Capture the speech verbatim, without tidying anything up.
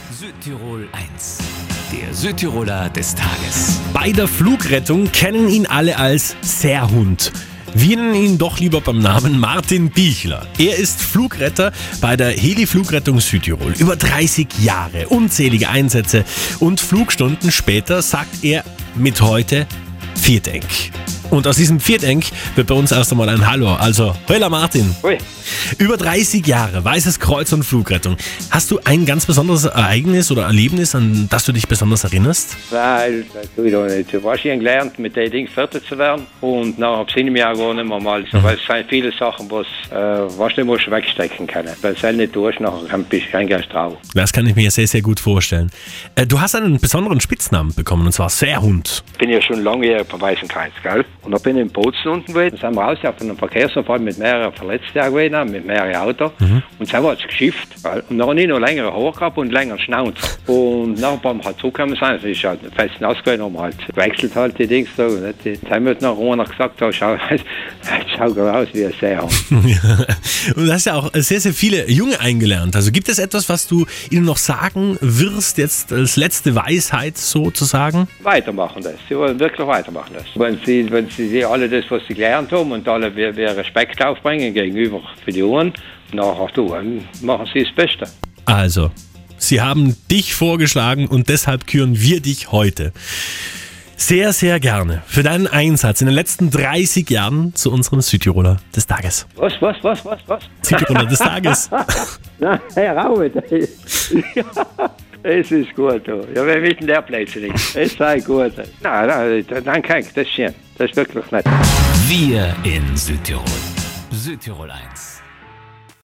Südtirol eins. Der Südtiroler des Tages. Bei der Flugrettung kennen ihn alle als Seehund. Wir nennen ihn doch lieber beim Namen Martin Bichler. Er ist Flugretter bei der Heli-Flugrettung Südtirol. Über dreißig Jahre, unzählige Einsätze und Flugstunden später sagt er mit heute Vierdenk. Und aus diesem Vierdenk wird bei uns erst einmal ein Hallo. Also, hola Martin. Ui. Über dreißig Jahre, Weißes Kreuz und Flugrettung. Hast du ein ganz besonderes Ereignis oder Erlebnis, an das du dich besonders erinnerst? Weil, du hast zu waschen gelernt, mit den Dingen fertig zu werden. Und nachher habe ich es mir auch nicht mehr mal so, weil es sind viele Sachen, was, äh, was du musst wegstecken können. Weil es halt nicht durch, nachher bist du kein Geist drauf. Das kann ich mir sehr, sehr gut vorstellen. Äh, du hast einen besonderen Spitznamen bekommen, und zwar Seehund. Ich bin ja schon lange hier beim Weißen Kreuz, gell? Und da bin ich in Bozen unten gewesen. Da sind wir raus auf einem Verkehrsunfall mit mehreren Verletzten gewesen, mit mehreren Autos. Mhm. Und so hat es geschifft. Gell? Und dann habe ich noch längere Haare gehabt und längeren Schnauzer. Und nachher beim halt zurückgekommen sein, das ist halt fest ausgewählt, haben wir halt gewechselt halt die Dings so. Jetzt haben wir noch einer gesagt, oh, schau, schau aus wie ein Seehund. Und du hast ja auch sehr, sehr viele Junge eingelernt. Also gibt es etwas, was du ihnen noch sagen wirst, jetzt als letzte Weisheit sozusagen? Weitermachen das. Sie wollen wirklich weitermachen das. Wenn sie, wenn sie alle das, was sie gelernt haben und alle wir, wir Respekt aufbringen gegenüber für die Jungen, nachher du, machen sie das Beste. Also, sie haben dich vorgeschlagen und deshalb küren wir dich heute sehr, sehr gerne für deinen Einsatz in den letzten dreißig Jahren zu unserem Südtiroler des Tages. Was, was, was, was, was? Südtiroler des Tages. Nein, heraus. Es ist gut, du. Ja, wir wissen der Plätze nicht. Es sei gut. Nein, nein, danke, das ist schön. Das ist wirklich nett. Wir in Südtirol. Südtirol eins.